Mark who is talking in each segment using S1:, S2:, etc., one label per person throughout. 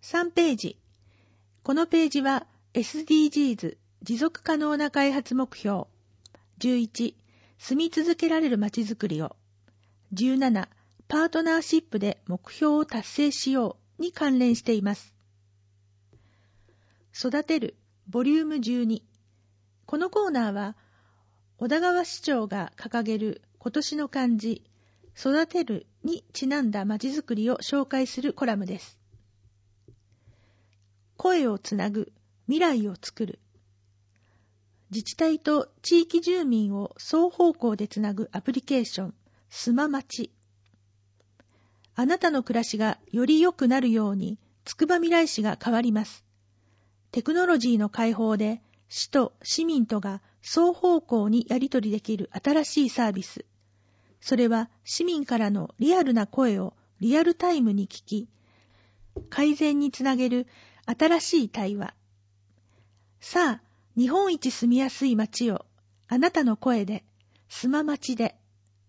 S1: 3ページ。このページは SDGs 持続可能な開発目標。11、住み続けられるまちづくりを。17、パートナーシップで目標を達成しように関連しています。育てるボリューム12。このコーナーは小田川市長が掲げる今年の漢字育てるにちなんだまちづくりを紹介するコラムです。声をつなぐ、未来をつくる。自治体と地域住民を双方向でつなぐアプリケーション、すままち。あなたの暮らしがより良くなるように、つくばみらい市が変わります。テクノロジーの開放で、市と市民とが双方向にやり取りできる新しいサービス。それは市民からのリアルな声をリアルタイムに聞き、改善につなげる新しい対話。さあ、日本一住みやすい街をあなたの声で、すままちで。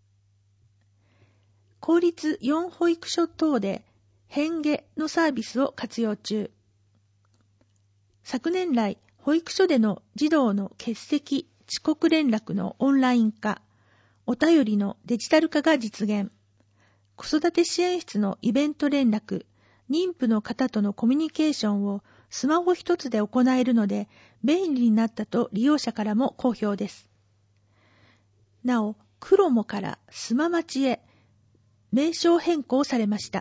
S1: 公立4保育所等で変化のサービスを活用中。昨年来、保育所での児童の欠席、遅刻連絡のオンライン化、お便りのデジタル化が実現、子育て支援室のイベント連絡、妊婦の方とのコミュニケーションをスマホ一つで行えるので便利になったと利用者からも好評です。なお、クロモからすままちへ名称変更されました。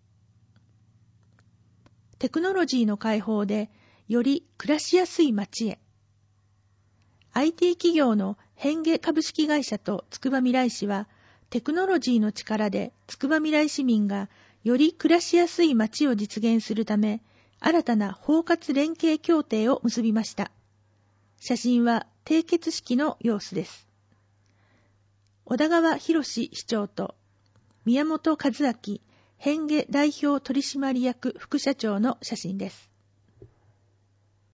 S1: テクノロジーの開放でより暮らしやすい街へ。IT 企業の変化株式会社とつくばみらい市はテクノロジーの力でつくばみらい市民がより暮らしやすい街を実現するため新たな包括連携協定を結びました。写真は締結式の様子です。小田川博市長と宮本和明変化代表取締役副社長の写真です。